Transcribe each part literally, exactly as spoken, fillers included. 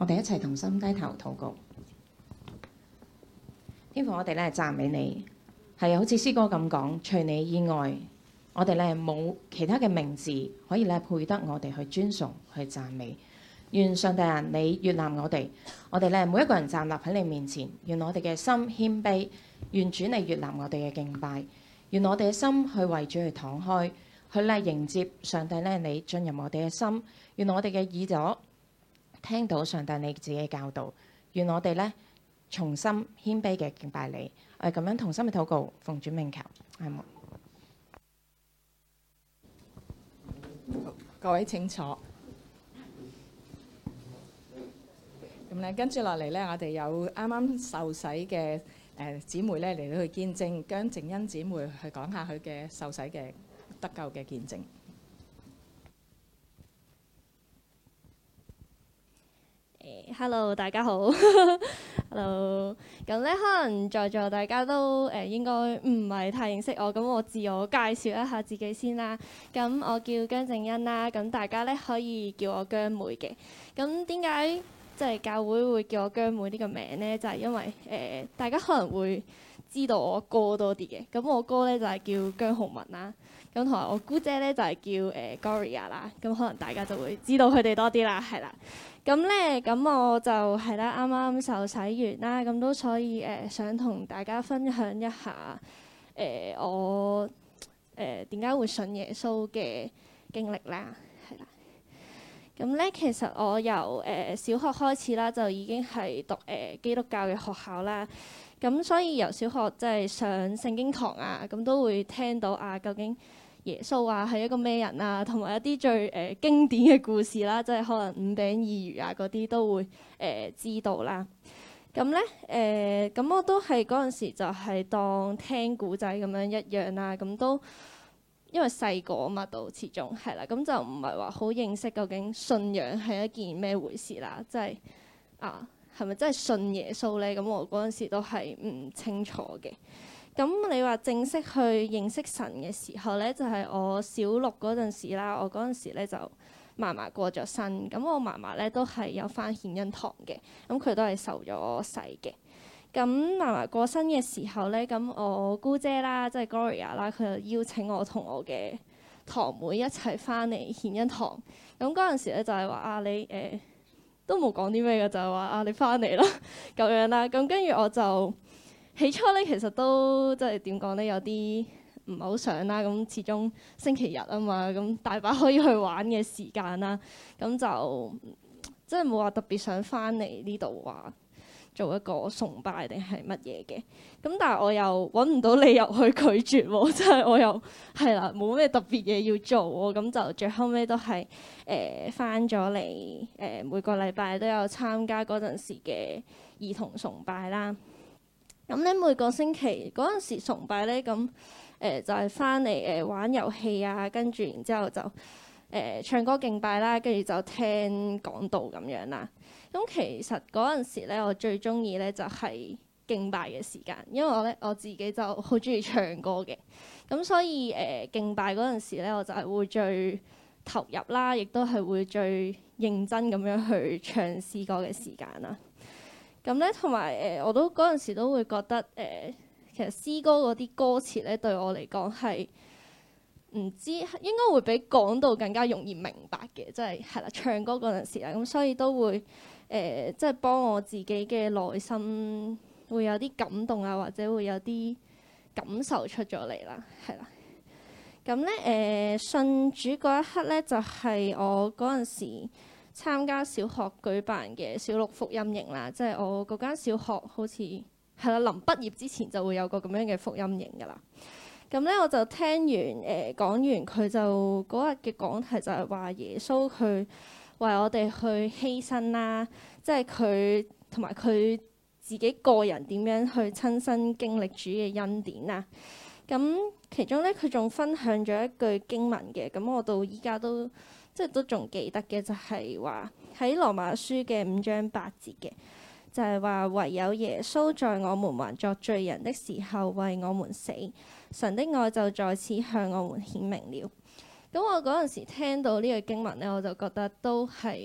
我哋一齊同心低頭禱告。天父，我哋咧讚美你，係好似詩歌咁講，除你以外，我哋咧冇其他嘅名字可以咧配得我哋去尊崇、去讚美。願上帝啊，你悅納我哋，我哋咧每一個人站立喺你面前，願我哋嘅心謙卑，願主你悅納我哋嘅敬拜，願我哋嘅心去為主去敞開，去咧迎接上帝咧你進入我哋嘅心，願我哋嘅耳朵聽到上帝你自己嘅教導，願我哋咧從心謙卑嘅敬拜你。我哋咁樣同心嘅禱告，奉主名求，阿門。 各位請坐。咁咧，跟住落嚟咧，我哋有啱啱受洗嘅誒姊妹咧嚟到去見證，姜靜欣姊妹去講下佢嘅受洗嘅得救嘅見證。 誒，Hello，大家好。Hello，咁咧可能在座大家都誒、呃、應該唔係太認識我，咁我自我介紹一下自己先啦。咁我叫姜靜欣啦，咁大家咧可以叫我姜妹嘅。咁點解即係教會會叫我姜妹呢個名咧？就係、是、因為誒、呃、大家可能會知道我哥多啲嘅。咁我哥咧就係、是、叫姜浩文啦。咁同埋我姑姐咧就係、是、叫誒、呃、Gloria 啦。咁可能大家就會知道佢哋多啲啦，係啦。咁咧，咁我就係啦，啱啱受洗完啦，咁都所以誒、呃，想同大家分享一下誒、呃、我誒點解會信耶穌嘅經歷啦，係啦。咁咧，其實我由誒、呃、小學開始啦，就已經係讀誒、呃、基督教嘅學校啦。咁所以由小學即係上聖經堂啊，咁都會聽到啊，究竟耶穌啊係一個咩人啊，同埋一啲最誒、呃、經典嘅故事啦，即係可能五餅二魚啊嗰啲都會誒、呃、知道啦。咁咧誒，咁、呃、我都係嗰陣時就係當聽古仔咁樣一樣啦。咁都因為細個啊嘛，都始終係啦，咁就唔係話好認識究竟信仰係一件咩回事啦。即係啊，係咪真係信耶穌咧？咁我嗰陣時都係唔清楚嘅。咁你話正式去認識神嘅時候咧，就係、是、我小六嗰陣時啦。我嗰陣時咧就嫲嫲過咗身，咁我嫲嫲咧都係有返獻恩堂嘅，咁佢都係受咗洗嘅。咁嫲嫲過身嘅時候咧，咁我姑姐啦，即係 Gloria 啦，佢就邀請我同我嘅堂妹一齊返嚟獻恩堂。咁嗰陣時咧就係話啊，你誒、呃、都冇講啲咩嘅，就係、是、話啊，你返嚟啦咁樣啦。咁跟住我就。起初咧，其實都即係點講咧，有啲唔係好想啦。咁始終星期日啊嘛，咁大把可以去玩嘅時間啦。咁就即係冇話特別想翻嚟呢度話做一個崇拜定係乜嘢嘅。咁但係我又揾唔到理由去拒絕喎，即係我又係啦，冇咩特別嘢要做喎。咁就最後尾都係誒翻咗嚟誒，每個禮拜都有參加嗰陣時嘅兒童崇拜啦。咁咧每個星期嗰陣時崇拜咧，咁誒、呃、就係翻嚟誒玩遊戲啊，跟住然之後就誒、呃、唱歌敬拜啦，跟住就聽講道咁樣啦。咁其實嗰陣時咧，我最中意咧就係、是、敬拜嘅時間，因為我咧我自己就好中意唱歌嘅。咁所以誒、呃、敬拜嗰陣時咧，我就係會最投入啦，亦都係會最認真咁樣去唱詩歌嘅時間啦。咁咧，同埋誒，我都嗰陣時都會覺得誒、呃，其實詩歌嗰啲歌詞咧，對我嚟講係唔知應該會比講道更加容易明白嘅，即係係啦，唱歌嗰陣時啦，咁所以都會誒、呃，即係幫我自己嘅內心會有啲感動啊，或者會有啲感受出咗嚟啦，係啦。咁咧誒，信主嗰一刻咧，就係、是、我嗰陣時參加小學舉辦嘅小六福音營啦，即係我嗰間小學好似係啦，臨畢業之前就會有個咁樣嘅福音營噶啦。咁咧我就聽完誒、呃、講完佢就嗰日嘅講題就係話耶穌佢為我哋去犧牲啦，即係佢同埋佢自己個人點樣去親身經歷主嘅恩典啊。咁其中咧佢仲分享咗一句經文嘅，咁我到依家都。即係都仲記得嘅，就係話喺羅馬書嘅五章八節嘅，就係話唯有耶穌在我們還作罪人的時候為我們死，神的愛就在此向我們顯明了。咁我嗰陣時聽到呢個經文咧，我就覺得都係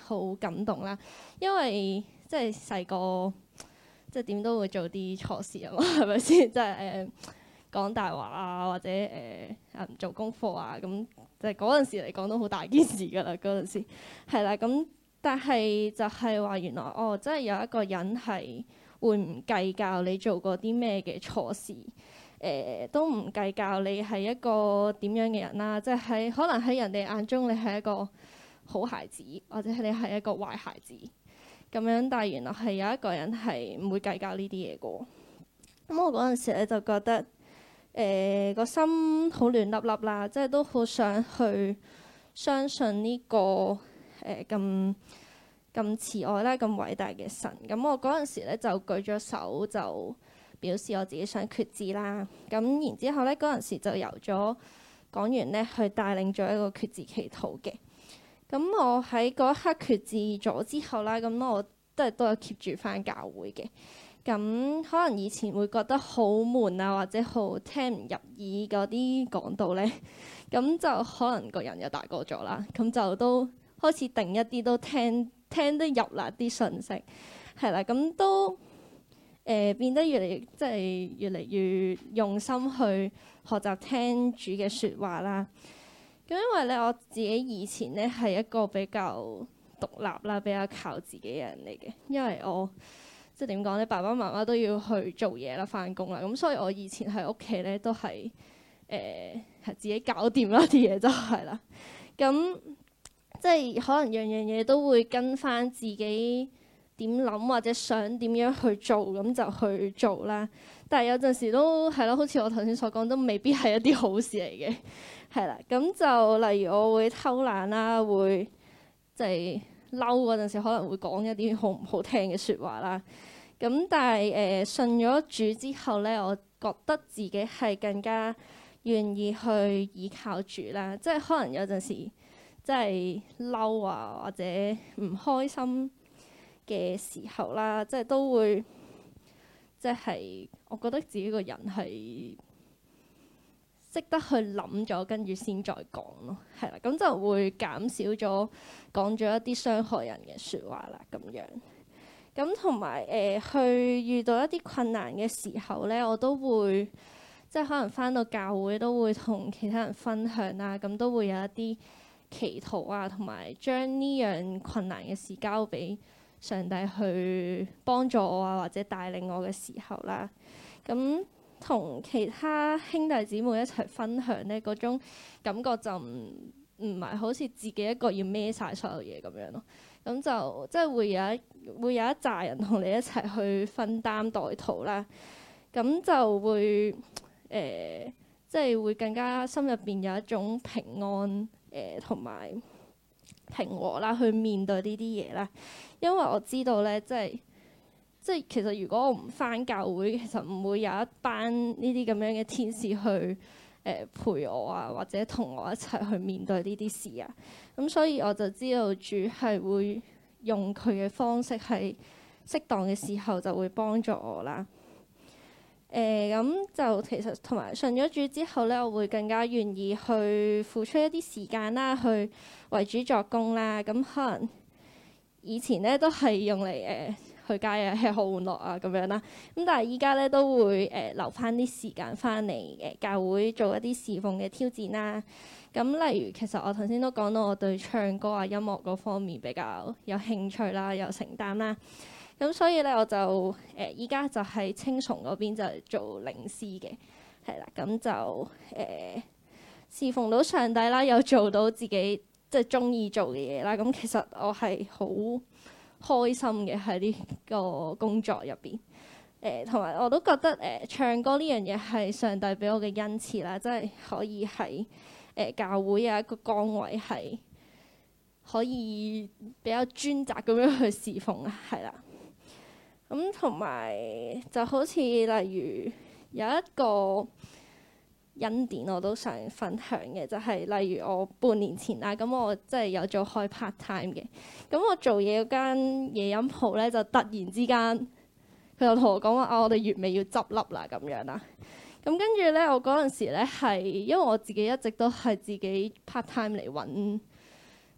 好感動啦，因為即係細個即係點都會做啲錯事啊嘛，係咪先？即係誒講大話啊，或者誒啊唔做功課啊，咁即係嗰陣時嚟講都好大件事㗎啦。嗰陣時係啦，咁但係就係話原來哦，真係有一個人係會唔計較你做過啲咩嘅錯事。誒、呃、都唔計較你係一個點樣嘅人啦，即係喺可能喺人哋眼中你係一個好孩子，或者係你係一個壞孩子咁樣，但係原來係有一個人係唔會計較呢啲嘢嘅。咁我嗰陣時咧就覺得誒個、呃、心好亂粒粒啦，即係都好想去相信呢、這個誒咁咁慈愛啦、咁偉大嘅神。咁我嗰陣時咧就舉咗手就表示我自己想決志啦，咁然之後咧嗰陣時就由咗講員咧去帶領咗一個決志祈禱嘅。咁我喺嗰一刻決志咗之後啦，咁我都係都有 keep 住返教會嘅。咁可能以前會覺得好悶啊，或者好聽唔入耳嗰啲講道咧，咁就可能個人又大個咗啦，咁就都開始定一啲都聽聽得入啦啲信息，係啦，咁都。誒、呃、變得越嚟越即係越嚟越用心去學習聽主嘅説話啦。咁因為咧我自己以前咧係一個比較獨立啦、比較靠自己嘅人嚟嘅。因為我即係點講咧，爸爸媽媽都要去做嘢啦、返工啦，咁所以我以前喺屋企咧都係誒係自己搞掂啦啲嘢就係啦。咁即係可能樣樣嘢都會跟翻自己點諗或者想點樣去做，咁就去做啦。但係有陣時都係咯，好似我頭先所講，都未必係一啲好事嚟嘅，係啦。咁就例如我會偷懶啦，會即係嬲嗰陣時，可能會講一啲好唔好聽嘅説話啦。咁但係誒、呃、信咗主之後咧，我覺得自己係更加願意去依靠主啦。即係可能有陣時即係嬲啊，或者唔開心嘅時候啦，即係都會，即係我覺得自己個人係識得去諗咗，跟住先再講咯，係啦，咁就會減少咗講咗一啲傷害人嘅説話啦，咁樣。咁同埋誒，去遇到一啲困難嘅時候咧，我都會即係可能返到教會都會同其他人分享啦，咁都會有一啲祈禱啊，同埋將呢樣困難嘅事交俾上帝去幫助我啊，或者帶領我嘅時候啦，咁同其他兄弟姊妹一齊分享咧，嗰種感覺就唔唔係好似自己一個要孭晒所有嘢咁樣咯。咁就即係會有一會有一紮人同你一齊去分擔代禱啦。咁就會誒、呃，即係會更加心入邊有一種平安誒，同、呃、埋平和啦，去面對呢啲嘢啦。因為我知道咧，即係即係其實如果我唔返教會，其實唔會有一班呢啲咁樣嘅天使去誒、呃、陪我啊，或者同我一齊去面對呢啲事啊。咁所以我就知道主係會用佢嘅方式，係適當嘅時候就會幫助我啦。誒、呃、咁就其實同埋信咗主之後咧，我會更加願意去付出一啲時間啦，去為主作工啦。咁可能以前咧都係用嚟誒、呃、去街啊、吃喝玩樂啊咁樣啦。咁但係依家咧都會誒、呃、留翻啲時間翻嚟誒教會做一啲侍奉嘅挑戰啦。咁例如其實我頭先都講到我對唱歌啊、音樂嗰方面比較有興趣啦、有承擔啦。咁所以咧我就誒依家就喺青松嗰邊就做領詩嘅，係啦。咁就誒、呃、侍奉到上帝啦，又做到自己即係中意做嘅嘢啦。咁其實我係好開心嘅喺呢個工作入邊。誒同埋我都覺得誒、呃、唱歌呢樣嘢係上帝俾我嘅恩賜啦，即係可以喺誒教會有一個崗位係可以比較專責咁樣去侍奉啊，係啦。咁同埋就好似例如有一個恩典我都想分享嘅，就係、是、例如我半年前啦，咁我即係有做開 part time 嘅，咁我做嘢嗰間夜飲鋪咧，就突然之間佢就同我講話啊，我哋月尾要執笠啦咁樣啦。咁跟住咧，我嗰陣時咧係因為我自己一直都係自己 part time 嚟揾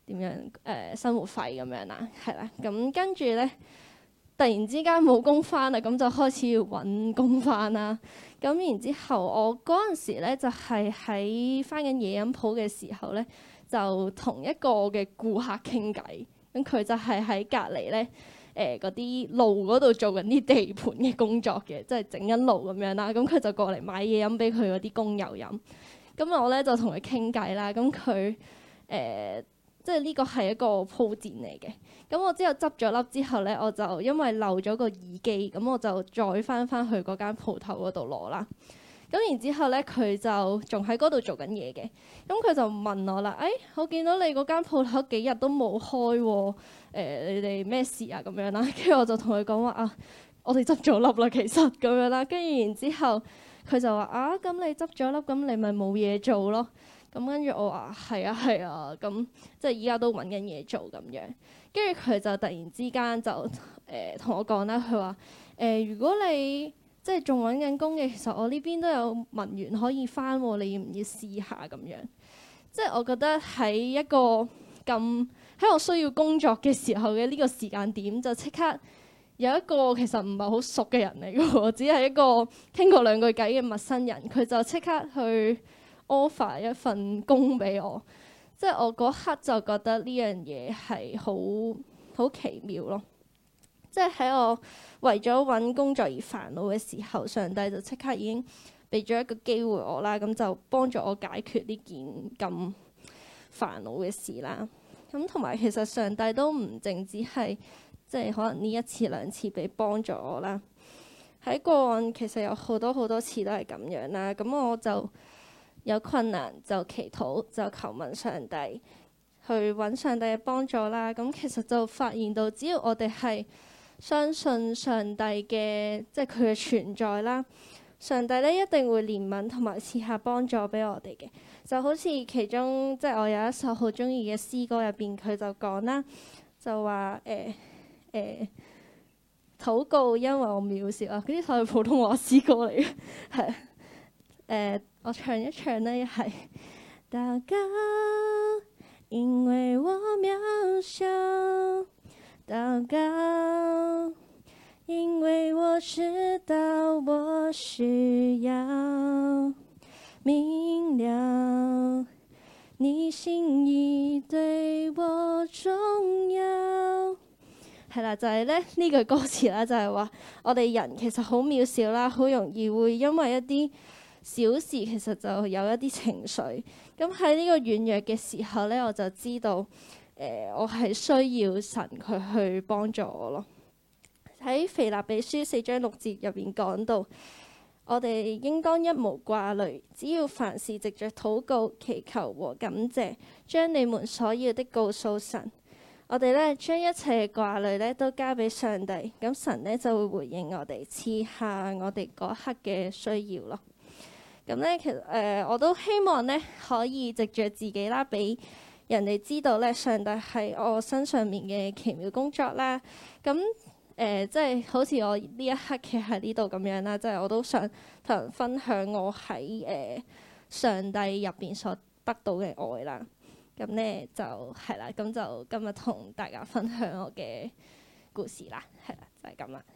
點樣誒、呃、生活費咁樣啦，係啦。咁跟住咧，突然之間冇工返啦，咁就開始要揾工返啦。咁然之後，我嗰陣時咧就係喺返緊嘢飲鋪嘅時候咧，就同一個嘅顧客傾偈。咁佢就係喺隔離咧，誒嗰啲路嗰度做緊啲地盤嘅工作嘅，即係整緊路咁樣啦。咁佢就過嚟買嘢飲俾佢嗰啲工友飲。咁我咧就同佢傾偈啦。咁佢誒即係呢個係一個鋪墊嚟嘅。咁我之後執咗粒之後咧，我就因為漏咗個耳機，咁我就再翻翻去嗰間鋪頭嗰度攞啦。咁然之後咧，佢就仲喺嗰度做緊嘢嘅。咁佢就問我啦：誒、哎，我見到你嗰間鋪頭幾日都冇開喎、呃，你哋咩事啊？咁樣啦。跟住我就同佢講話啊，我哋執咗粒啦，其實咁樣啦。跟住然之後，佢就話啊，咁你執咗粒，咁你咪冇嘢做咯。咁跟住我話係啊係啊，咁即係依家都揾緊嘢做咁樣。跟住佢就突然之間就誒同、呃、我講啦，佢話誒如果你即係仲揾緊工嘅，其實我呢邊都有文員可以返喎，你要唔要試下咁樣？即係我覺得喺一個咁喺我需要工作嘅時候嘅呢個時間點，就即刻有一個其實唔係好熟嘅人嚟嘅喎，只係一個傾過兩句偈嘅陌生人，佢就即刻去 offer 一份工俾我。即係我嗰刻就覺得呢樣嘢係好好奇妙咯。即係喺我為咗揾工作而煩惱嘅時候，上帝就即刻已經俾咗一個機會我啦，咁就幫助我解決呢件咁煩惱嘅事啦。咁同埋其實上帝都唔淨止係即係可能呢一次兩次俾幫助我啦。喺過往其實有好多好多次都係咁樣啦。咁我就有困難就祈禱，就求問上帝，去揾上帝嘅幫助啦。咁其實就發現到，只要我哋係相信上帝嘅，即係佢嘅存在啦，上帝咧一定會憐憫同埋賜下幫助俾我哋嘅。就好似其中即係我有一首好中意嘅詩歌入邊，佢就講啦，就話誒誒禱告因為我渺小啊，呢首係普通話詩歌嚟嘅，係誒、呃、我唱一唱咧，係禱告因為我渺小，禱告因為我知道我需要，明了你心意對我重要。係啦，就係咧呢句歌詞啦，就係話我哋人其實好渺小啦，好容易會因為一啲小事其實就有一啲情緒。咁喺呢個軟弱嘅時候咧，我就知道誒、呃、我係需要神佢去幫助我咯。喺腓立比書四章六節入邊講到，我哋應當一無掛慮，只要凡事藉着禱告、祈求和感謝，將你們所要的告訴神。我哋咧將一切嘅掛慮咧都交俾上帝，咁神咧就會回應我哋，賜下我哋嗰刻嘅需要咯。咁咧其實誒、呃、我都希望咧可以藉着自己啦，俾人哋知道咧上帝係我身上面嘅奇妙工作啦。咁誒、呃、即係好似我呢一刻企喺呢度咁樣啦，即係我都想同人分享我喺誒、呃、上帝入邊所得到嘅愛啦。咁咧就係啦，咁就今日同大家分享我嘅故事啦，係啦，就係咁啦。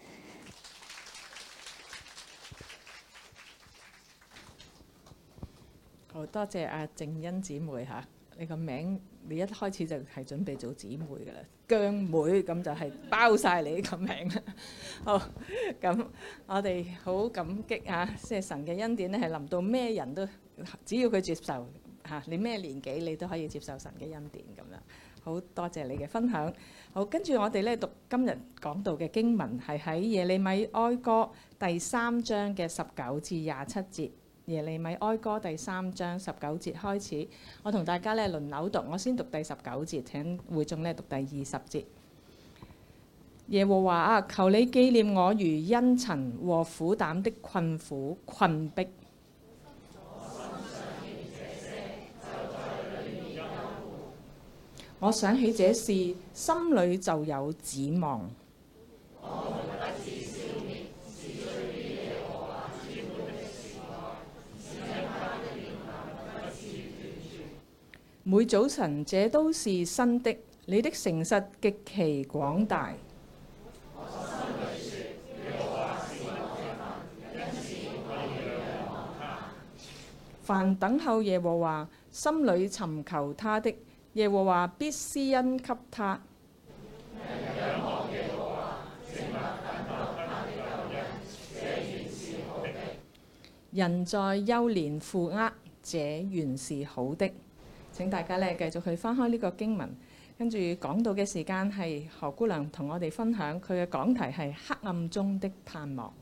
好多謝阿靜欣姊妹嚇，你個名你一開始就係準備做姊妹噶啦，姜妹咁就係包晒你個名啦。好，咁我哋好感激啊，即係神嘅恩典咧，係臨到咩人都，只要佢接受。嚇！你咩年紀你都可以接受神嘅恩典咁樣，好多謝你嘅分享。好，跟住我哋咧讀今日講到嘅經文係喺耶利米哀歌第三章嘅十九至廿七節。耶利米哀歌第三章十九節開始，我同大家咧輪流讀，我先讀第十九節，請會眾咧讀第二十節。耶和華啊，求你紀念我如茵蔯和苦膽的困苦困迫。我想起這事，心裏就有指望。 每早晨這都是新的，你的誠實極其廣大。凡等候耶和華，心裏尋求他的，耶和華必施恩給他。人在幼年負軛，這原是好的。請大家咧繼續去翻開呢個經文，跟住講到嘅時間係何姑娘同我哋分享，佢嘅講題係黑暗中的盼望。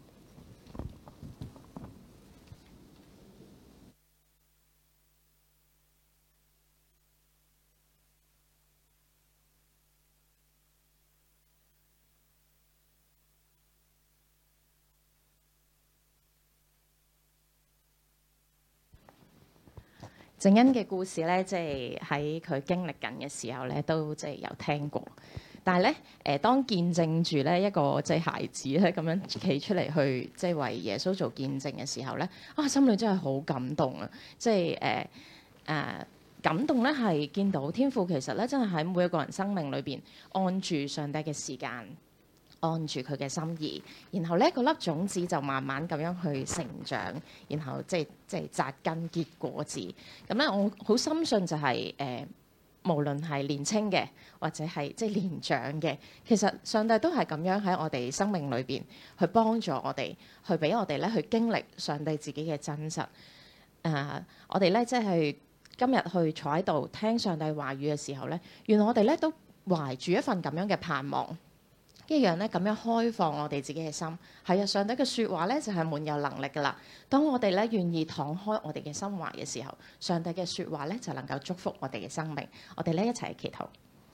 正恩嘅故事咧，即係喺佢經歷緊嘅時候咧，都即係有聽過。但係咧，誒當見證住咧一個即係孩子咧咁樣企出嚟去即係為耶穌做見證嘅時候咧，啊心裏真係好感動啊！即係誒誒感動咧，係見到天父其實咧真係喺每一個人生命裏邊按住上帝嘅時間，按住佢嘅心意，然後咧嗰粒種子就慢慢咁樣去成長，然後即係即係扎根結果子。咁咧，我好深信就係、是、誒、呃，無論係年青嘅或者係即係年長嘅，其實上帝都係咁樣喺我哋生命裏邊去幫助我哋，去俾我哋咧去經歷上帝自己嘅真實。誒、呃，我哋咧即係今日去坐喺度聽上帝話語嘅時候咧，原來我哋咧都懷住一份咁樣嘅盼望。一樣咧咁樣開放我哋自己嘅心，係啊！上帝嘅説話咧就係、是、滿有能力噶啦。當我哋咧願意敞開我哋嘅心懷嘅時候，上帝嘅説話咧就能夠祝福我哋嘅生命。我哋咧一齊去祈禱。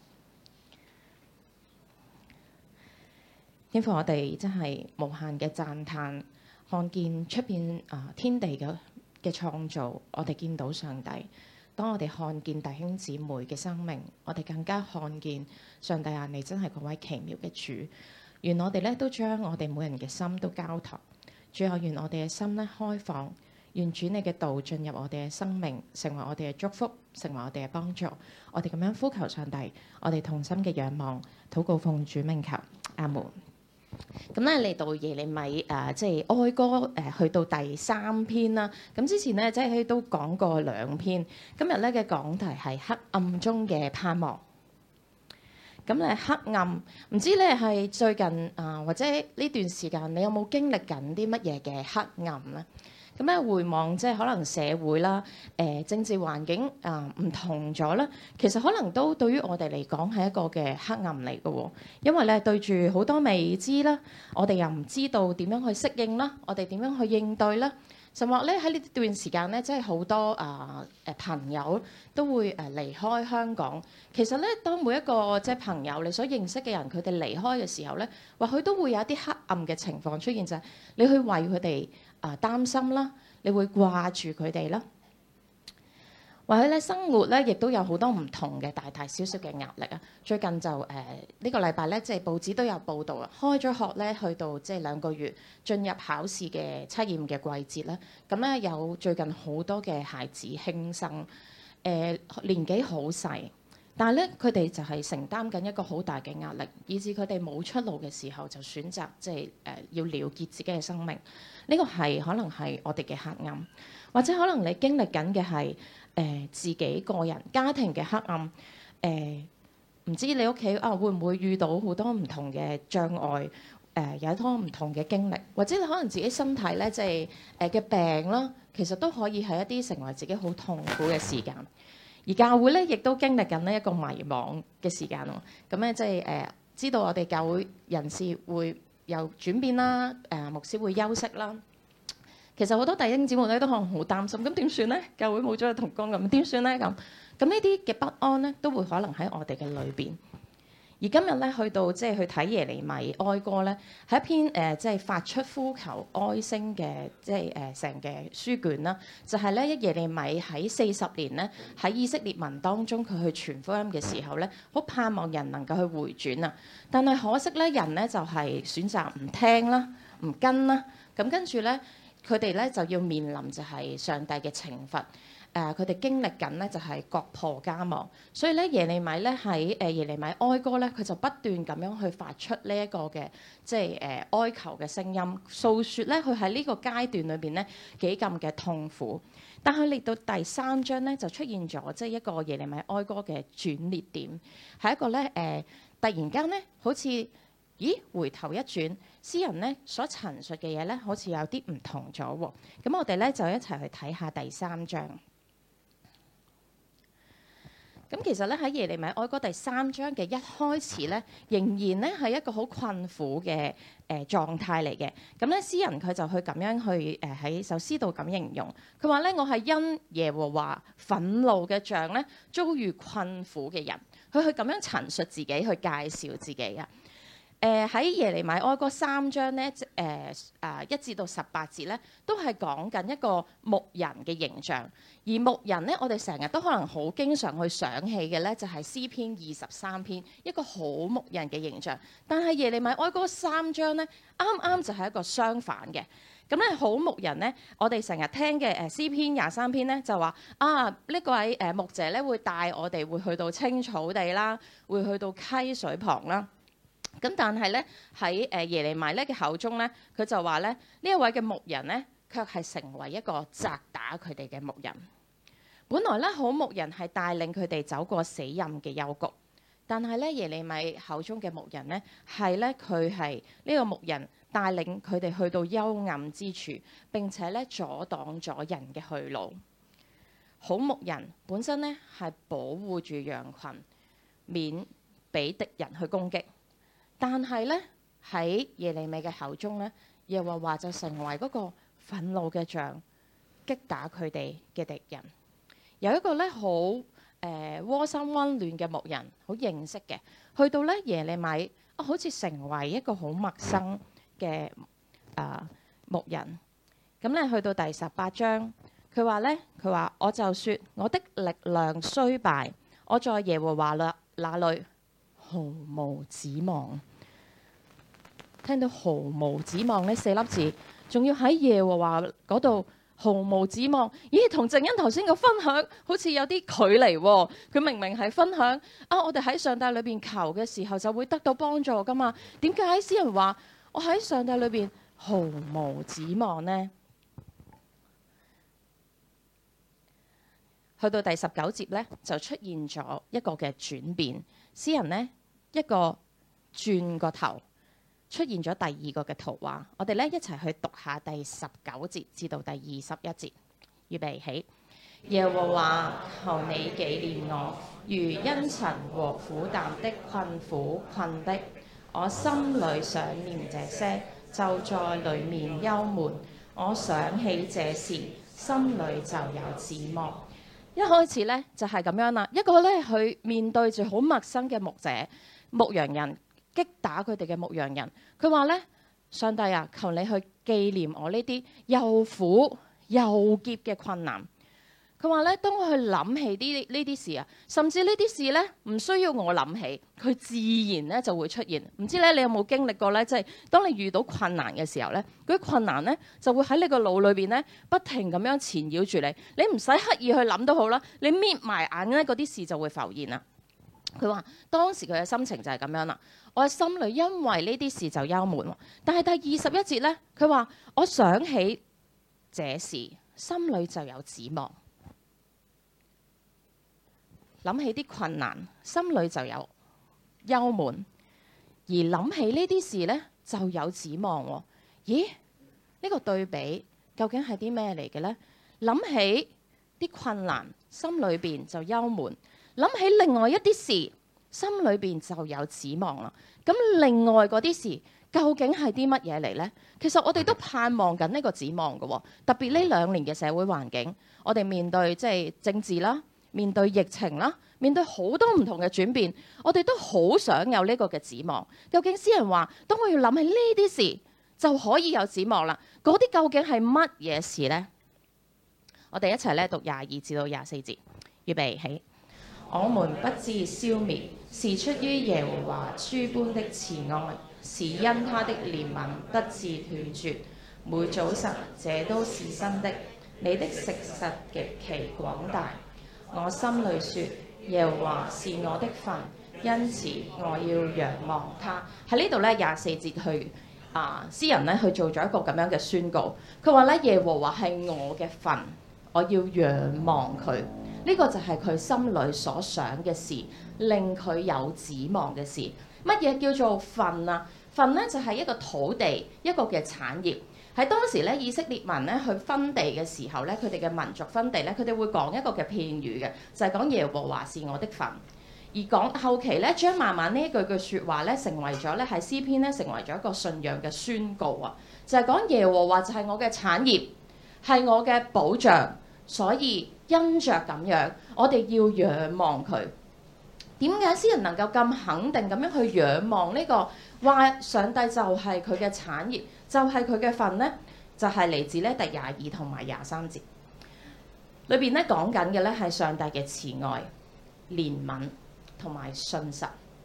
天父，我哋真係無限嘅讚歎，看見出邊啊天地嘅嘅創造，我哋見到上帝。當我哋看見弟兄姊妹嘅生命，我哋更加看見上帝啊！你真係嗰位奇妙嘅主。願我哋咧都將我哋每人嘅心都交託。最後願我哋嘅心咧開放，願主你嘅道進入我哋嘅生命，成為我哋嘅祝福，成為我哋嘅幫助。我哋咁樣呼求上帝，我哋同心嘅仰望，禱告奉主名求，阿門。咁咧嚟到耶利米誒、呃，即係哀歌誒、呃，去到第三篇啦。咁之前咧即係都講過兩篇，今日咧嘅講題係黑暗中嘅盼望。咁咧黑暗，唔知咧係最近啊、呃，或者呢段時間你有冇經歷緊啲乜嘢嘅黑暗咧？咁咧回望即係可能社會啦、誒、呃、政治環境啊唔、呃、同咗啦，其實可能都對於我哋嚟講係一個嘅黑暗嚟嘅喎，因為咧對住好多未知啦，我哋又唔知道點樣去適應啦，我哋點樣去應對啦，甚或咧喺呢段時間咧，即係好多啊誒、呃、朋友都會誒離開香港。其實咧，當每一個即係朋友你所認識嘅人，佢哋離開嘅時候咧，或許都會有一啲黑暗嘅情況出現，就係、是、你去為佢哋啊擔心啦，你會掛住佢哋啦，或者咧生活咧亦都有好多唔同嘅大大小小嘅壓力啊。最近就誒、呃這個、呢個禮拜咧，即係報紙都有報道啊，開咗學咧，去到即係兩個月進入考試嘅測驗嘅季節咧，咁咧有最近好多嘅孩子輕生，誒、呃、年紀好細。但係咧，佢哋就係承擔緊一個好大嘅壓力，以至佢哋冇出路嘅時候，就選擇即係誒要了結自己嘅生命。呢個係可能係我哋嘅黑暗，或者可能你經歷緊嘅係誒自己個人家庭嘅黑暗。誒、呃、唔知你屋企啊會唔會遇到好多唔同嘅障礙？誒、呃、有好多唔同嘅經歷，或者你可能自己身體咧即係誒嘅病啦，其實都可以係一啲成為自己好痛苦嘅時間。而教會咧，亦都經歷緊呢一個迷惘嘅時間喎。咁咧，即係誒知道我哋教會人士會有轉變啦，誒、呃、牧師會休息啦。其實好多弟兄姊妹咧都可能好擔心，咁點算咧？教會冇咗個同工咁點算咧？咁咁呢啲嘅不安咧，都會可能喺我哋嘅裏邊。而今日咧去到即係去睇耶利米哀歌咧，係一篇誒、呃、即係發出呼求哀聲嘅即係誒成嘅書卷啦。就係咧耶利米喺四十年咧喺以色列民當中佢去傳福音嘅時候咧，好盼望人能夠去回轉啊。但係可惜咧，人咧就係、是、選擇唔聽啦，唔跟啦。咁跟住咧，佢哋咧就要面臨就係上帝嘅懲罰。誒、 誒佢哋經歷緊咧就係國破家亡，所以咧耶利米咧喺誒耶利米哀歌咧，佢就不斷咁樣去發出呢一個嘅即係誒哀求嘅聲音，訴説咧佢喺呢個階段裏邊咧幾咁嘅痛苦。但係嚟到第三章咧，就出現咗即係一個耶利米哀歌嘅轉捩點，係一個咧誒、呃、突然間咧好似咦回頭一轉，詩人咧所陳述嘅嘢咧好似有啲唔同咗喎。咁我哋咧就一齊去睇下第三章。咁其實咧喺耶利米哀歌第三章嘅一開始咧，仍然咧係一個好困苦嘅誒狀態嚟嘅。咁咧詩人佢就去咁樣去誒喺首詩度咁形容，佢話咧我係因耶和華憤怒嘅杖咧遭遇困苦嘅人，佢去咁樣陳述自己，去介紹自己啊。誒喺、呃、耶利米哀歌三章咧，誒啊一至到十八節咧，都係講緊一個牧人嘅形象。而牧人咧，我哋成日都可能好經常去想起嘅咧，就係、是、詩篇二十三篇，一個好牧人嘅形象。但係耶利米哀歌三章咧，啱啱就係一個相反嘅。咁咧，好牧人咧，我哋成日聽嘅誒詩篇廿三篇咧，就話啊呢、這個位誒牧者咧會帶我哋會去到青草地啦，會去到溪水旁啦。咁但係咧喺誒耶利米咧嘅口中咧，佢就話咧呢一位嘅牧人咧，卻係成為一個責打佢哋嘅牧人。本來咧好牧人係帶領佢哋走過死蔭嘅幽谷，但係咧耶利米口中嘅牧人咧係咧佢係呢個牧人帶領佢哋去到幽暗之處，並且咧阻擋咗人嘅去路。好牧人本身咧係保護住羊群，免俾敵人去攻擊。但係咧喺耶利米嘅口中咧，耶和華就成為嗰個憤怒嘅杖，擊打佢哋嘅敵人。有一個咧好誒窩心溫暖嘅牧人，好認識嘅，去到咧耶利米啊，好似成為一個好陌生嘅啊、呃、牧人。咁咧去到第十八章，佢話咧，佢話我就説我的力量衰敗，我在耶和華那那裏毫無指望。聽到毫無指望呢四粒字，仲要喺耶和華嗰度毫無指望。咦，同靜欣頭先嘅分享好似有啲距離喎。佢明明係分享啊，我哋喺上帝裏邊求嘅時候就會得到幫助噶嘛。點解詩人話我喺上帝裏邊毫無指望呢？去到第十九節呢，就出現咗一個嘅轉變。詩人呢，一個轉個頭。出現咗第二個嘅圖畫，我哋咧一齊去讀下第十九節至到第二十一節。預備起，耶和華，求你紀念我，如茵陳和苦淡的困苦困迫，我心裏想念這些，就在裡面憂悶。我想起這事，心裏就有指望。一開始咧就係、是、咁樣啦，一個咧佢面對住好陌生嘅牧者牧羊人。擊打佢哋嘅牧羊人，佢話咧：上帝啊，求你去紀念我呢啲又苦又澀嘅困難。佢話咧，當我去諗起呢呢啲事啊，甚至呢啲事咧唔需要我諗起，佢自然咧就會出現。唔知咧你有冇經歷過咧？即係當你遇到困難嘅時候咧，嗰啲困難咧就會喺你個腦裏邊咧不停咁樣纏繞住你，你唔使刻意去諗都好啦，你搣埋眼咧嗰啲事就會浮現啦。佢話當時佢嘅心情就係咁樣啦。我嘅心裏因為呢啲事就憂悶，但係第二十一節咧，佢話我想起這事，心裏就有指望。諗起啲困難，心裏就有憂悶；而諗起呢啲事咧，就有指望。咦？呢個對比究竟係啲咩嚟嘅咧？諗起啲困難，心裏邊就憂悶；諗起另外一啲事，心裏邊就有指望啦。咁另外嗰啲事究竟係啲乜嘢嚟呢？其實我哋都盼望緊呢個指望嘅，特別呢兩年嘅社會環境，我哋面對即係政治啦，面對疫情啦，面對好多唔同嘅轉變，我哋都好想有呢個嘅指望。究竟詩人話，當我要諗起呢啲事就可以有指望啦，嗰啲究竟係乜嘢事呢？我哋一齊咧讀廿二至到廿四節，預備起。我們不致消滅，是出於耶和華諸般的慈愛，是因他的憐憫不致斷絕。每早晨這都是新的， 你的誠實極其廣大。我心裡說，耶和華是我的份，因此我要仰望他。喺呢度咧廿四節去啊，詩人咧去做咗一個咁樣嘅宣告。佢話咧，耶和華係我嘅份，我要仰望佢。呢、這個就係佢心裏所想嘅事，令佢有指望嘅事。乜嘢叫做份啊？份咧就係、是、一個土地，一個嘅產業。喺當時咧，以色列民咧去分地嘅時候咧，佢哋嘅民族分地咧，佢哋會講一個嘅片語嘅，就係、是、講耶和華是我的份。而講後期咧，將慢慢呢一句句説話咧，成為咗咧喺詩篇咧，成為咗一個信仰嘅宣告啊！就係、是、講耶和華就係我嘅產業，係我嘅保障，所以因着咁樣，我哋要仰望佢。點解詩人能夠咁肯定咁樣去仰望呢、這個話上帝就係佢嘅產業，就係佢嘅份呢？就係、是、嚟自咧第廿二同埋廿三節裏邊咧講緊嘅咧係上帝嘅慈愛、憐憫同埋信實。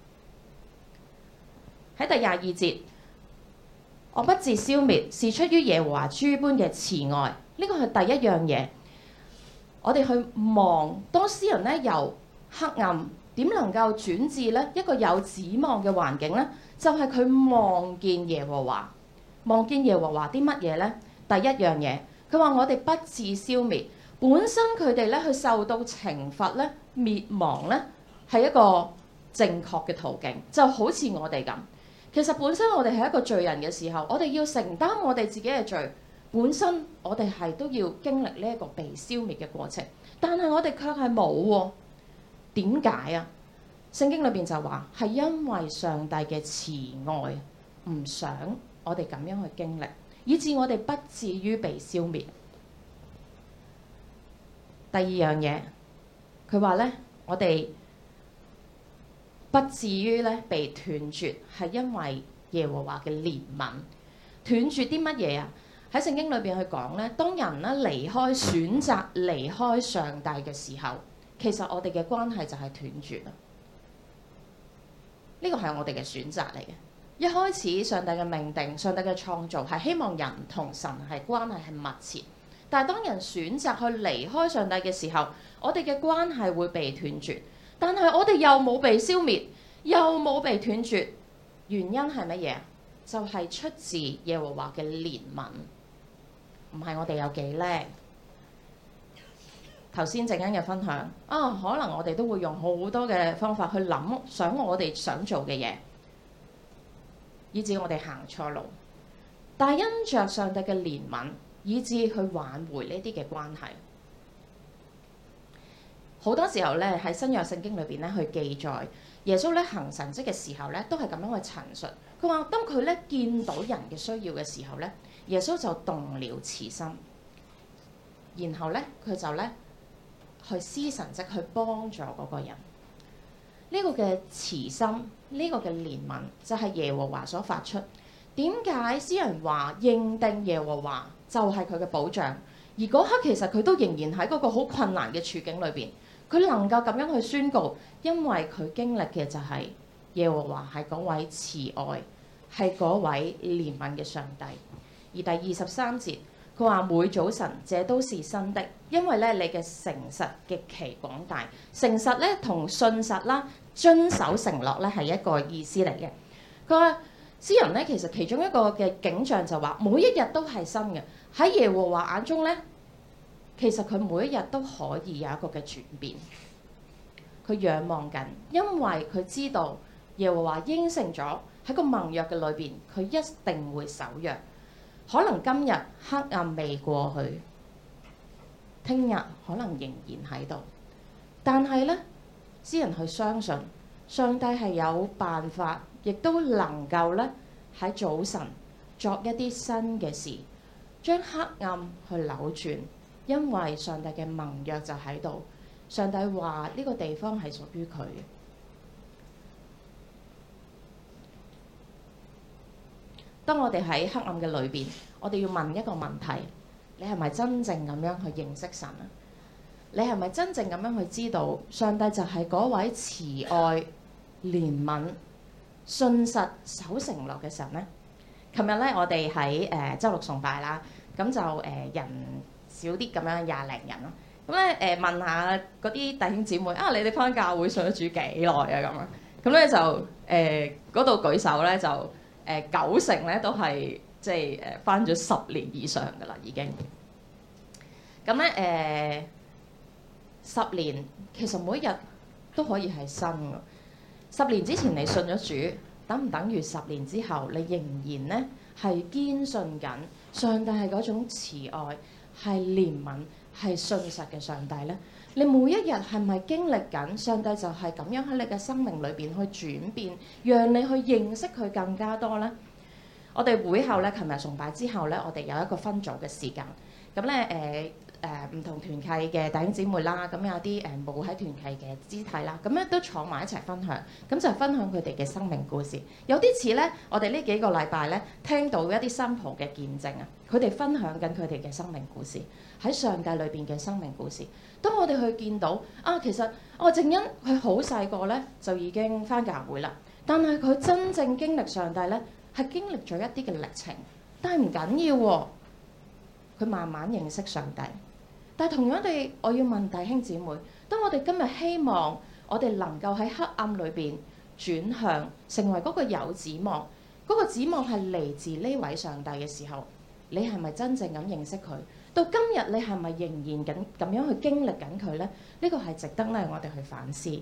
喺第廿二節，我不致消滅，是出於耶和華諸般嘅慈愛。呢個係第一樣嘢。我哋去望，當詩人咧由黑暗點能夠轉至咧一個有指望嘅環境呢？就係、是、佢望見耶和華，望見耶和華啲乜嘢呢？第一樣嘢，佢話我哋不致消滅，本身佢哋咧去受到懲罰咧、滅亡咧，係一個正確嘅途徑，就好似我哋咁。其實本身我哋係一個罪人嘅時候，我哋要承擔我哋自己嘅罪，本身我哋係都要經歷呢一個被消滅嘅過程，但係我哋卻係冇喎。點解啊？聖經裏邊就話係因為上帝嘅慈愛，唔想我哋咁樣去經歷，以致我哋不至於被消滅。第二樣嘢，佢話咧，我哋不至於咧被斷絕，係因為耶和華嘅憐憫。斷絕啲乜嘢啊？喺聖經裏邊去講咧，當人咧離開、選擇離開上帝嘅時候，其實我哋嘅關係就係斷絕啦。呢個係我哋嘅選擇嚟嘅。一開始上帝嘅命定、上帝嘅創造係希望人同神係關係係密切，但係當人選擇去離開上帝嘅時候，我哋嘅關係會被斷絕。但係我哋又冇被消滅，又冇被斷絕，原因係乜嘢？就係、是、出自耶和華嘅憐憫，唔係我哋有幾叻。頭先陣間嘅分享啊，可能我哋都會用好多嘅方法去諗，想我哋想做嘅嘢，以致我哋行錯路。但係因着上帝嘅憐憫，以致去挽回呢啲嘅關係。好多時候咧喺新約聖經裏邊咧去記載耶穌咧行神蹟嘅時候咧，都係咁樣去陳述。佢話當佢咧見到人嘅需要嘅時候咧，耶穌就動了慈心，然後咧佢就咧去施神蹟去幫助嗰個人。呢個嘅慈心，呢個嘅憐憫就係耶和華所發出。點解詩人話認定耶和華就係佢嘅保障？而嗰刻其實佢都仍然喺嗰個好困難嘅處境裏邊，佢能夠咁樣去宣告，因為佢經歷嘅就係耶和華係嗰位慈愛，係嗰位憐憫嘅上帝。而第二十三節，佢話每早晨這都是新的，因為咧你嘅誠實極其廣大。誠實咧同信實啦，遵守承諾咧係一個意思嚟嘅。佢話詩人咧其實其中一個嘅景象就話每一日都係新嘅。喺耶和華眼中咧，其實佢每一日都可以有一個嘅轉變。佢仰望緊，因為佢知道耶和華應承咗喺個盟約嘅裏邊，佢一定會守約。可能今日黑暗未過去，聽日可能仍然喺度，但係咧，詩人去相信上帝係有辦法，亦都能夠咧喺早晨作一啲新嘅事，將黑暗去扭轉，因為上帝嘅盟約就喺度。上帝話呢個地方係屬於佢嘅。當我哋喺黑暗嘅裏邊，我哋要問一個問題：你係咪真正咁樣去認識神啊？你係咪真正咁樣去知道上帝就係嗰位慈愛、憐憫、信實、守承諾嘅神呢？琴日咧，我哋喺誒週六崇拜啦，咁就誒、呃、人少啲咁樣廿零人咯。咁咧誒問下嗰啲弟兄姊妹啊，你哋返教會信咗主幾耐啊？咁啊，咁咧就誒嗰度舉手咧就誒、呃、九成咧都係即係誒返咗十年以上㗎啦已經。咁咧誒十年其實每一日都可以係新㗎。十年之前你信咗主，等唔等於十年之後你仍然咧係堅信緊上帝係嗰種慈愛、係憐憫、係信實嘅上帝咧？你每一日係咪經歷緊上帝就係咁樣喺你嘅生命裏邊去轉變，讓你去認識佢更加多咧？我哋會後咧，琴日崇拜之後咧，我哋有一個分組嘅時間。咁咧誒誒唔同團契嘅弟兄姊妹啦，咁有啲誒冇喺團契嘅肢體啦，咁咧都坐埋一齊分享，咁就分享佢哋嘅生命故事。有啲似咧，我哋呢幾個禮拜咧聽到一啲新抱嘅見證啊，佢哋分享緊佢哋嘅生命故事，喺上帝裏邊嘅生命故事。當我哋去見到啊，其實我正因佢好細個咧就已經返教會啦，但係佢真正經歷上帝咧係經歷咗一啲嘅歷程，但係唔緊要喎。佢慢慢認識上帝，但係同樣地，我要問弟兄姊妹：當我哋今日希望我哋能夠喺黑暗裏邊轉向，成為嗰個有指望，嗰個指望係嚟自呢位上帝嘅時候，你係咪真正咁認識佢？到今日你係咪仍然緊咁樣去經歷緊佢咧？呢個係值得咧我哋去反思。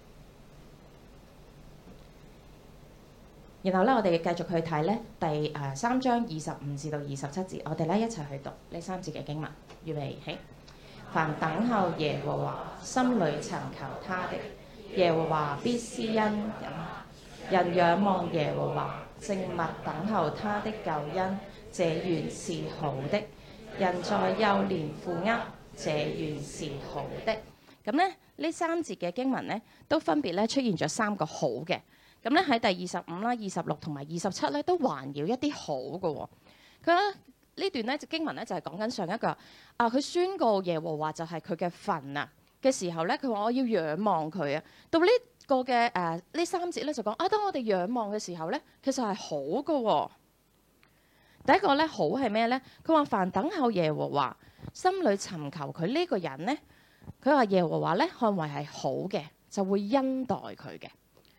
然後咧，我哋繼續去睇咧第誒三章二十五至到二十七節，我哋咧一齊去讀呢三節嘅經文。預備起，凡等候耶和華，心裏尋求他的，耶和華必施恩。人仰望耶和華，靜默等候他的救恩，這原是好的。人在幼年負軛，這原是好的。咁咧，呢三節嘅經文咧，都分別咧出現咗三個好嘅。咁咧喺第二十五啦、二十六同埋二十七咧，都環繞一啲好嘅喎。佢咧呢段咧經文咧就係講緊上一個啊，佢宣告耶和華就係佢嘅份啊嘅時候咧，佢話我要仰望佢啊。到呢個嘅誒呢三節咧就講啊，當我哋仰望嘅時候咧，其實係好嘅喎。第一個咧好係咩咧？佢話凡等候耶和華，心裏尋求佢呢個人咧，佢話耶和華咧看為係好嘅，就會恩待佢嘅。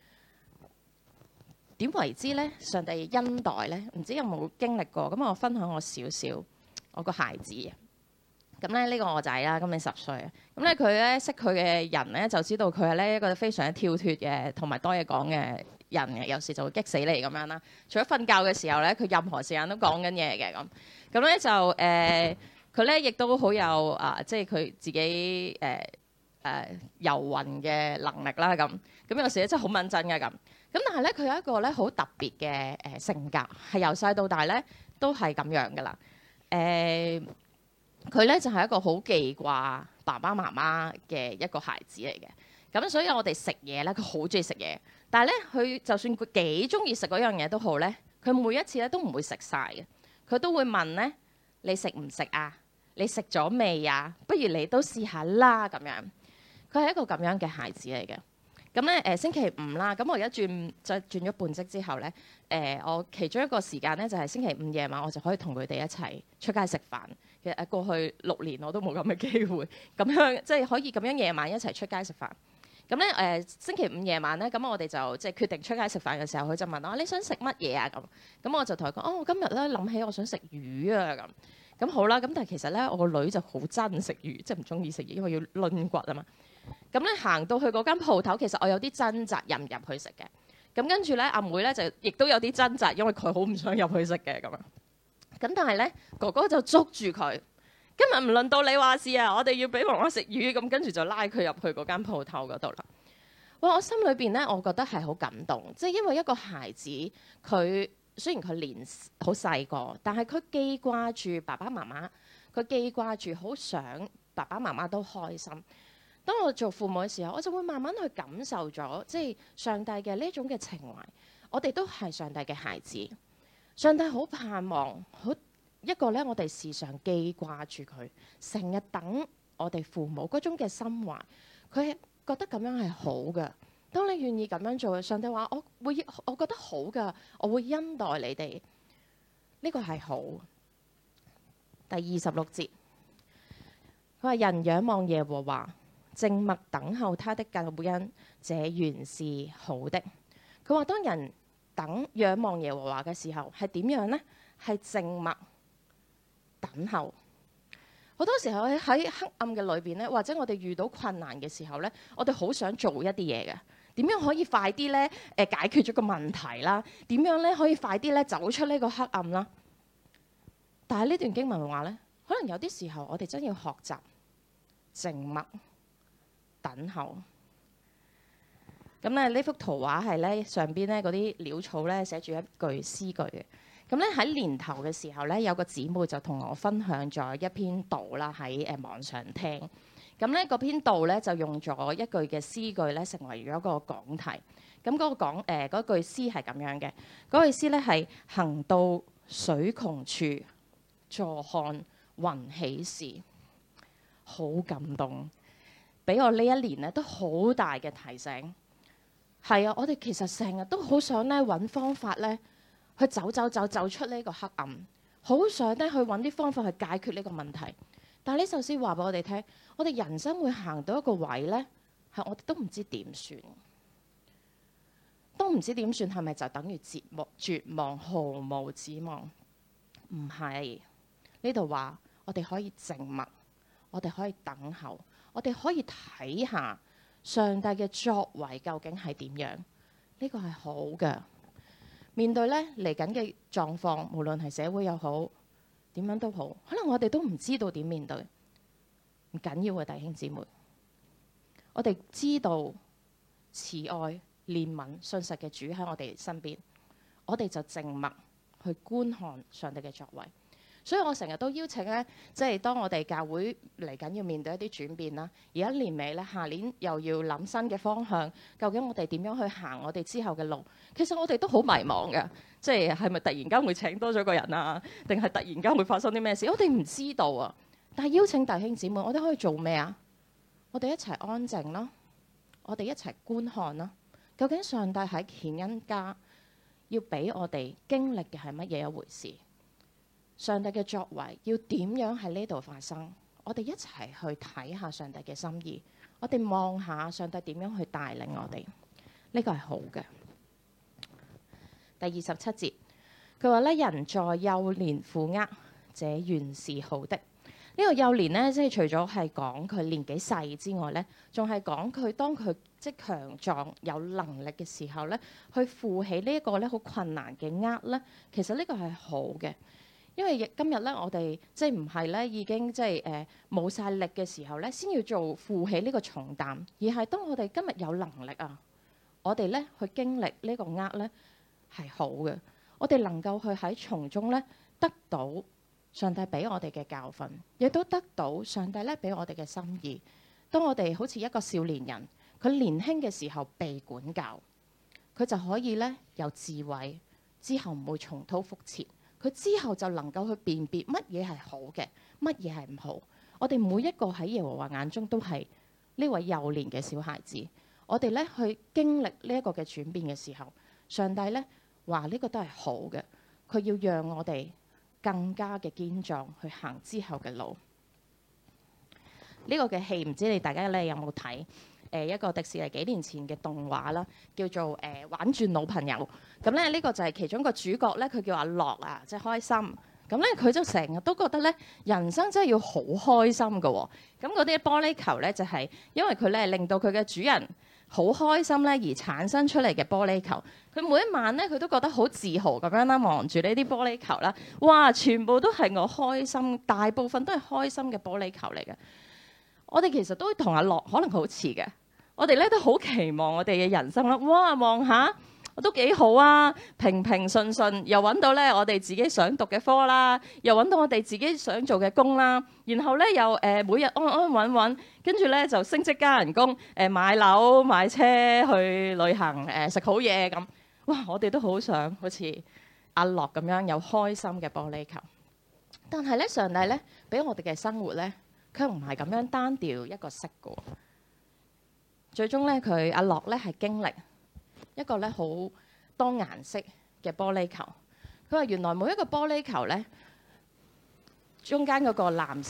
點為之咧？上帝恩待咧，唔知有冇經歷過？咁我分享我少少我個孩子啊。咁咧呢個我仔啦，今年十歲啊。咁咧佢咧識佢嘅人咧，就知道佢係咧一個非常之跳脱嘅，同埋多嘢講嘅人嘅。有時就會激死你咁樣啦。除咗瞓覺嘅時候咧，佢任何時間都講緊嘢嘅咁。咁咧就誒，佢咧亦都好有啊，即係佢自己誒誒遊魂嘅能力啦咁。咁有時咧真係好敏陣嘅咁。咁但係咧，佢有一個咧好特別嘅誒性格，係由細到大咧都係咁樣噶啦。誒、呃，佢咧就係、是、一個好記掛爸爸媽媽嘅一個孩子嚟嘅。咁所以我哋食嘢咧，佢好中意食嘢。但係咧，佢就算佢幾中意食嗰樣嘢都好咧，佢每一次咧都唔會食晒嘅。佢都會問咧：你食唔食啊？你食咗未啊？不如你都試下啦咁樣。佢係一個咁樣嘅孩子嚟嘅。咁咧誒星期五啦，咁我而家轉就轉咗半職之後咧，誒、呃、我其中一個時間咧就係、是、星期五夜晚，我就可以同佢哋一齊出街食飯。其實誒過去六年我都冇咁嘅機會，咁樣即係可以咁樣夜晚一齊出街食飯。咁咧誒星期五夜晚咧，咁我哋就即係決定出街食飯嘅時候，佢就問我：你想食乜嘢啊？咁咁我就同佢講：哦，我今日咧諗起我想食魚啊咁。咁好啦，咁但係其實咧我個女就好憎食魚，即係唔中意食魚，因為要攆骨啊嘛。咁咧行到去嗰間鋪頭，其實我有啲掙扎入唔入去食嘅。咁跟住咧，阿妹咧就亦都有啲掙扎，因為佢好唔想入去食嘅咁樣。咁但係咧，哥哥就捉住佢。今日唔輪到你話事啊！我哋要俾媽媽食魚，咁跟住就拉佢入去嗰間鋪頭嗰度啦。哇！我心裏邊咧，我覺得係好感動，即係因為一個孩子，佢雖然佢年好細個，但係佢記掛住爸爸媽媽，佢記掛住好想爸爸媽媽都開心。當我做父母嘅時候，我就會慢慢去感受咗，即係上帝嘅呢一種嘅情懷。我哋都係上帝嘅孩子，上帝好盼望，好一個咧，我哋時常記掛住佢，成日等我哋父母嗰種嘅心懷，佢覺得咁樣係好嘅。當你願意咁樣做，上帝話我會，我覺得好㗎，我會恩待你哋。呢個係好。第二十六節。 佢話人仰望耶和華，靜默等候他的救恩，這原是好的。佢話當人等仰望耶和華嘅時候係點樣呢？係靜默等候。好多時候喺喺黑暗嘅裏邊咧，或者我哋遇到困難嘅時候咧，我哋好想做一啲嘢嘅。點樣可以快啲咧？誒解決咗個問題啦？點樣咧可以快啲咧走出呢個黑暗啦？但係呢段經文話咧，可能有啲時候我哋真要學習靜默等候。咁咧呢幅圖畫係咧上邊咧嗰啲潦草咧寫住一句詩句嘅。咁咧喺年頭嘅時候咧，有個姊妹就同我分享咗一篇道啦，喺誒網上聽。咁咧嗰篇道咧就用咗一句嘅詩句咧，成為咗個講題。咁嗰個講誒嗰句詩係咁樣嘅，嗰句詩咧係行到水窮處，坐看雲起時，好感動，俾我呢一年咧都好大嘅提醒。係啊，我哋其實成日都好想咧揾方法咧。去走走走走出呢個黑暗，好想咧去揾啲方法去解決呢個問題。但係呢首詩話俾我哋聽，我哋人生會行到一個位咧，係我哋都唔知點算，都唔知點算，係咪就等於絕望、絕望、毫無指望？唔係，呢度話我哋可以靜默，我哋可以等候，我哋可以睇下上帝嘅作為究竟係點樣。呢個係好嘅。面對咧嚟緊嘅狀況，無論係社會又好，點樣都好，可能我哋都唔知道點面對。唔緊要嘅，弟兄姊妹，我哋知道慈愛、憐憫、信實嘅主喺我哋身邊，我哋就靜默去觀看上帝嘅作為。所以我成日都邀請咧，即係當我哋教會嚟緊要面對一啲轉變啦，而家年尾咧，下年又要諗新嘅方向，究竟我哋點樣去行我哋之後嘅路？其實我哋都好迷茫嘅，即係係咪突然間會請多咗個人啊？定係突然間會發生啲咩事？我哋唔知道啊！但係邀請弟兄姊妹，我哋可以做咩啊？我哋一齊安靜啦，我哋一齊觀看啦。究竟上帝喺獻恩家要俾我哋經歷嘅係乜嘢一回事？上帝嘅作為要點樣喺呢度發生？我哋一齊去睇下上帝嘅心意，我哋望下上帝點樣去帶領我哋，呢個係好嘅。第二十七節，佢話咧：人在幼年負軛，這原是好的。呢個幼年咧，即係除咗係講佢年紀細之外咧，仲係講佢當佢即強壯有能力嘅時候咧，去負起呢一個咧好困難嘅軛咧，其實呢個係好嘅。因為今日咧，我哋即係唔係咧已經即係誒冇晒力嘅時候咧，先要做負起呢個重擔，而係當我哋今日有能力啊，我哋咧去經歷呢個軛咧係好嘅。我哋能夠去喺從中咧得到上帝俾我哋嘅教訓，亦都得到上帝咧俾我哋嘅心意。當我哋好似一個少年人，佢年輕嘅時候被管教，佢就可以咧有智慧，之後唔會重蹈覆轍。佢之後就能夠去辨別乜嘢係好嘅，乜嘢係唔好。我哋每一個喺耶和華眼中都係呢位幼年嘅小孩子。我哋咧去經歷呢一個嘅轉變嘅時候，上帝咧話呢個都係好嘅。佢要讓我哋更加嘅堅壯去行之後嘅路。呢、這個嘅戲唔知你大家咧有冇睇？誒、呃、一個迪士尼幾年前嘅動畫啦，叫做誒、呃、玩轉老朋友。咁咧呢、這個就係其中一個主角咧，佢叫阿樂啊，即係開心。咁咧佢就成日都覺得咧，人生真係要好開心㗎喎、哦。咁嗰啲玻璃球咧就係、是、因為佢咧令到佢嘅主人好開心咧而產生出嚟嘅玻璃球。佢每一晚咧佢都覺得好自豪咁樣啦，望住呢啲玻璃球啦，哇！全部都係我開心，大部分都係開心嘅玻璃球嚟嘅。我哋其實都同阿樂可能好似嘅。我哋咧都好期望我哋嘅人生啦，哇！望下都幾好啊，平平順順，又揾到咧我哋自己想讀嘅科啦，又揾到我哋自己想做嘅工啦，然後咧又誒、呃、每日安安穩穩，跟住咧就升職加人工，誒、呃、買樓買車去旅行，誒、呃、食好嘢咁。哇！我哋都好想好似阿樂咁樣有開心嘅玻璃球，但係咧上帝咧俾我哋嘅生活咧，佢唔係咁樣單調一個色嘅。最終咧，佢阿樂咧係經歷一個咧好多顏色嘅玻璃球。佢話原來每一個玻璃球咧，中間嗰個藍色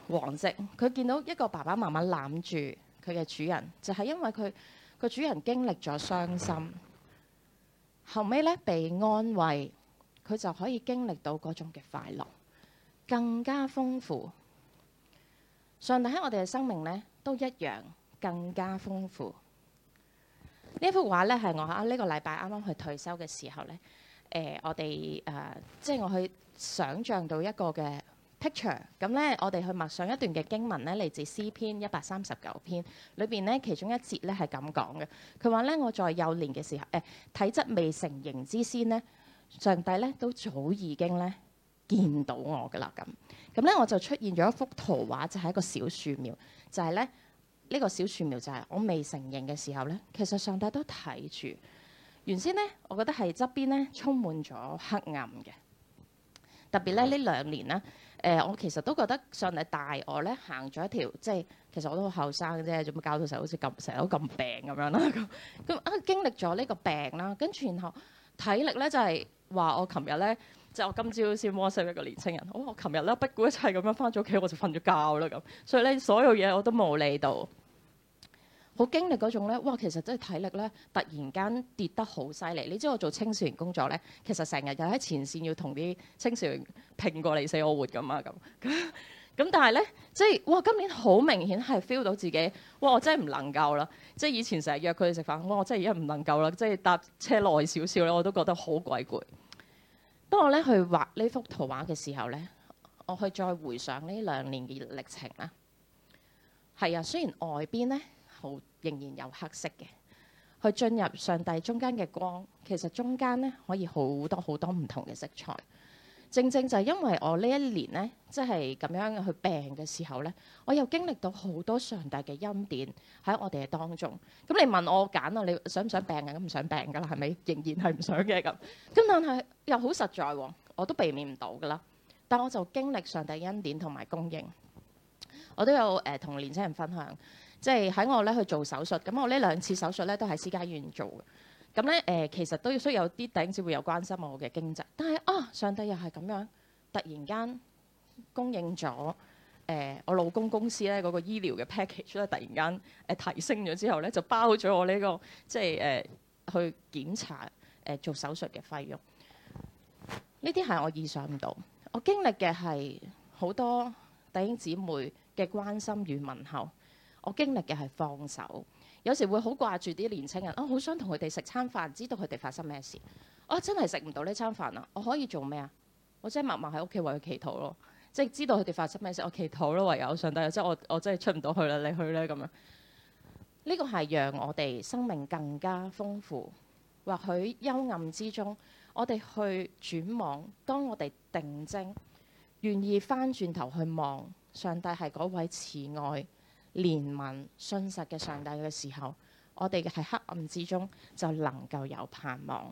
往績，佢見到一個爸爸媽媽攬住佢嘅主人，就係、是、因為佢個主人經歷咗傷心，後尾咧被安慰，佢就可以經歷到嗰種嘅快樂，更加豐富。上帝喺我哋嘅生命咧都一樣更加豐富。呢一幅畫咧係我啊呢個禮拜啱啱去退休嘅時候咧，誒、呃、我哋誒、呃、即係我去想像到一個嘅 picture， 咁咧我哋去默想一段嘅經文咧，嚟自詩篇一百三十九篇裏邊咧，其中一節咧係咁講嘅。佢話咧，我在幼年嘅時候，誒、呃、體質未成形之先咧，上帝咧都早已經咧見到我噶啦咁。咁咧我就出現咗一幅圖畫，就係、是、一個小樹苗，就係咧。呢個小樹苗就係我未成形嘅時候咧，其實上帝都睇住。原先咧，我覺得係側邊咧充滿咗黑暗嘅。特別咧呢兩年咧，誒、呃、我其實都覺得上帝帶我咧行咗一條，即係其實我都好後生啫，做乜搞到成日好似咁成日都咁病咁樣啦咁。咁啊經歷咗呢個病啦，跟住然後體力咧就係、是、話我琴日咧，即係我今朝先 WhatsApp 一個年青人，哦、我琴日咧不顧一切咁樣翻咗屋企，我就瞓咗覺啦咁。所以咧所有嘢我都冇理到。好經歷嗰種咧，哇！其實真係體力咧，突然間跌得好犀利。你知我做青少年工作咧，其實成日又喺前線要同啲青少年拼過你死我活咁啊咁。咁但係咧，即係哇！今年好明顯係 feel 到自己，哇！我真係唔能夠啦。即係以前成日約佢哋食飯，哇！我真係而家唔能夠啦。即係搭車耐少少咧，我都覺得好鬼攰。當我咧去畫呢幅圖畫嘅時候咧，我去再回想呢兩年嘅歷程啦。係啊，雖然外邊咧，仍然有黑色嘅，去進入上帝中間嘅光，其實中間咧可以好多好多唔同嘅色彩。正正就係因為我呢一年咧，即係咁樣去病嘅時候咧，我又經歷到好多上帝嘅恩典喺我哋嘅當中。咁你問我揀啊，你想唔想病啊？咁唔想病噶啦，係咪？仍然係唔想嘅咁。咁但係又好實在喎，我都避免唔到噶啦。但我就經歷上帝恩典同埋供應。我都有誒同、呃、年輕人分享。即係喺我咧去做手術，咁我呢兩次手術咧都喺私家醫院做嘅。咁咧誒，其實都需要有啲弟兄姊妹有關心我嘅經濟，但係啊，上帝又係咁樣突然間供應咗誒、呃、我老公公司咧嗰個醫療嘅 package 咧，突然間誒、呃、提升咗之後咧，就包咗我呢、這個即係誒、呃、去檢查誒、呃、做手術嘅費用。呢啲係我意想唔到，我經歷嘅係好多弟兄姊妹嘅關心與問候。我經歷嘅係放手，有時會好掛住啲年青人，啊，好想同佢哋食餐飯，知道佢哋發生咩事。我、啊、真係食唔到呢餐飯啊！我可以做咩啊？我真係默默喺屋企為佢祈禱咯，即係知道佢哋發生咩事，我祈禱咯，唯有上帝，即係我我真係出唔到去啦，你去咧咁樣。呢個係讓我哋生命更加豐富。或許幽暗之中，我哋去轉望，當我哋定睛，願意翻轉頭去望上帝係嗰位慈愛、憐憫、信實嘅上帝嘅時候，我哋喺黑暗之中就能夠有盼望。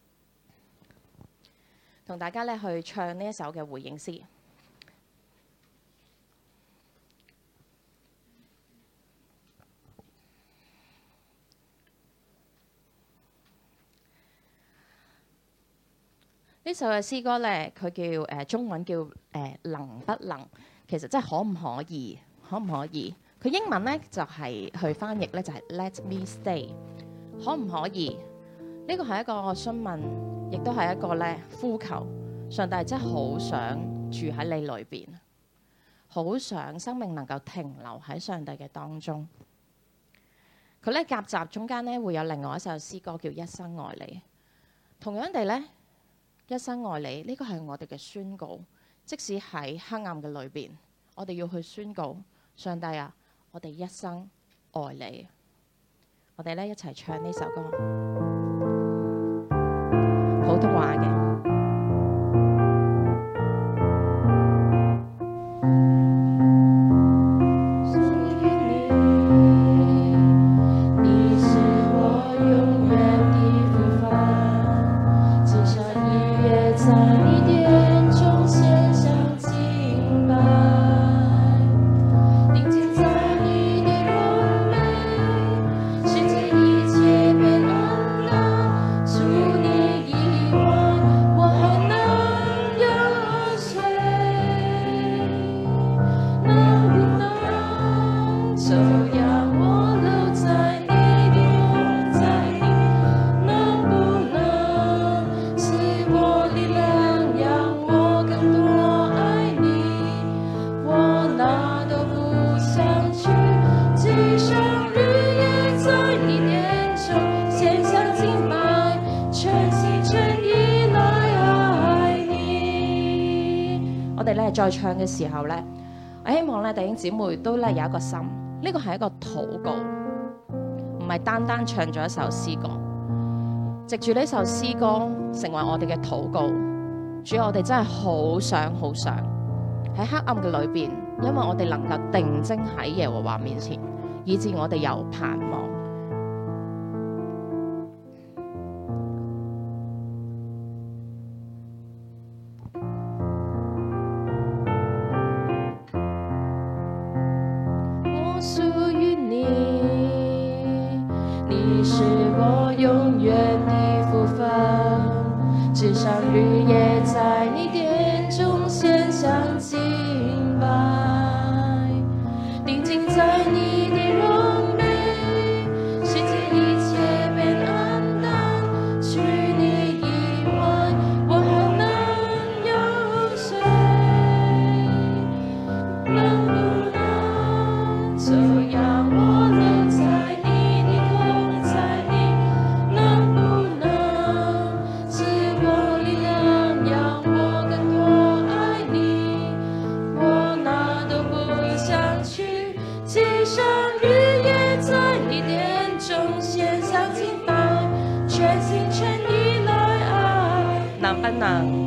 同大家咧去唱呢一首嘅回應詩。呢首嘅詩歌咧，佢叫誒、呃、中文叫誒、呃、能不能，其實真係可唔可以，可唔可以？佢英文咧就係、是、去翻譯咧就係、是、Let me stay， 可唔可以？呢個係一個詢問，亦都係一個咧呼求。上帝真係好想住喺你裏邊，好想生命能夠停留喺上帝嘅當中。佢咧夾雜中間咧會有另外一首詩歌叫一生愛你。同樣地咧，一生愛你呢、這個係我哋嘅宣告。即使喺黑暗嘅裏邊，我哋要去宣告上帝啊！我哋一生愛你，我哋咧一齊唱呢首歌，普通話嘅。 世界一切被浪浪，除你以外。 我哋咧再唱嘅時候咧，我希望咧弟兄姊妹都咧有一個心，呢個係一個禱告，唔係單單唱咗一首詩歌。藉住呢首詩歌成為我哋嘅禱告，主要我哋真係好想好想喺黑暗嘅裏邊，因為我哋能夠定睛喺耶和華面前，以致我哋有盼望。我屬於你，你是我永遠的福分，至上日夜在你殿中獻上敬拜，定睛在你的榮美，世界一切變黯淡，除你以外我還能有誰？能不能就讓我留在你的同在裡？能不能賜我力量，讓我更多愛你？我哪都不想去，即使日夜在你殿中獻上敬拜，全心全意來愛。能不能？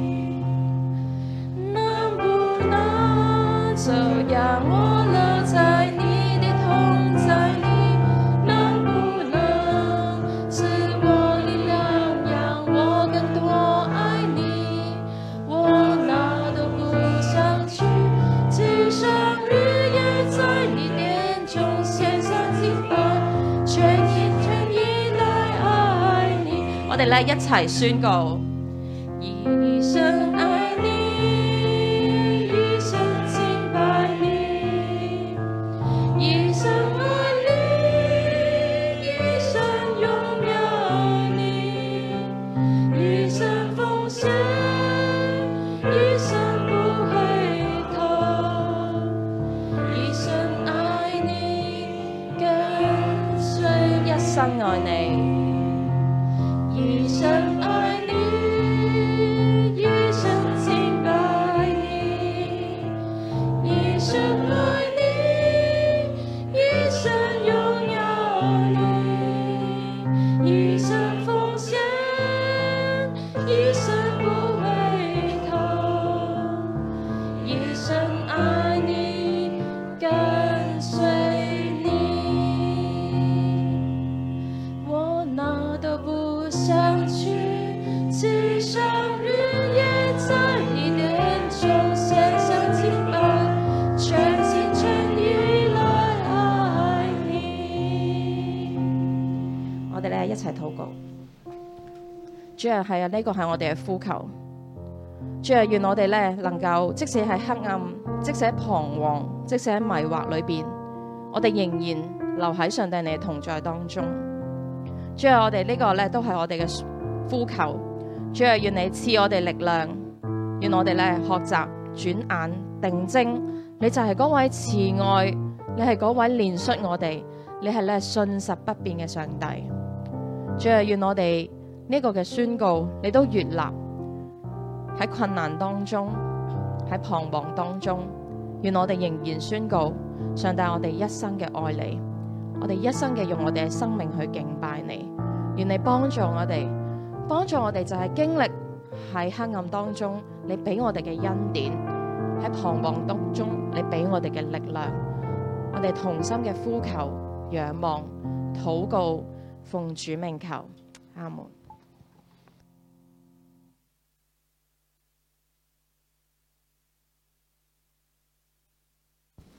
能不能就讓我留在你的同在裡？能不能賜我力量，讓我更多愛你？我哪都不想去，只想日夜在你殿中獻上敬拜，全心全意來愛你。我哋咧一齊宣告，一生愛你，一生敬拜你，一生愛你，一生榮耀你，一生奉獻，一生不回頭，一生愛你，跟隨，一生愛你，一生愛你，一生敬拜你，一生愛你，一生榮耀你，一生奉獻，一生不回頭，一生愛你，跟隨你。我哪都不想去，只想日夜在你殿中獻上敬拜，全心全意來愛你。我哋咧一齊禱告，主啊，係啊，呢個係我哋嘅呼求。主啊，願我哋咧能夠，即使喺黑暗，即使喺彷徨，即使喺迷惑裏邊，我哋仍然留喺上帝你嘅同在當中。主啊，我哋呢個咧都係我哋嘅呼求。主啊，願你賜我哋力量，願我哋咧學習轉眼定睛，你就係嗰位慈愛，你係嗰位憐恤我哋，你係咧信實不變嘅上帝。主啊，願我哋呢個嘅宣告，你都悅納喺困難當中，喺彷徨當中，願我哋仍然宣告，上帝，我哋一生嘅愛你，我哋一生嘅用我哋嘅生命去敬拜你。願你幫助我哋，幫助我哋就係經歷喺黑暗當中，你俾我哋嘅恩典；喺彷徨當中，你俾我哋嘅力量。我哋同心嘅呼求、仰望、禱告，奉主名求，阿門。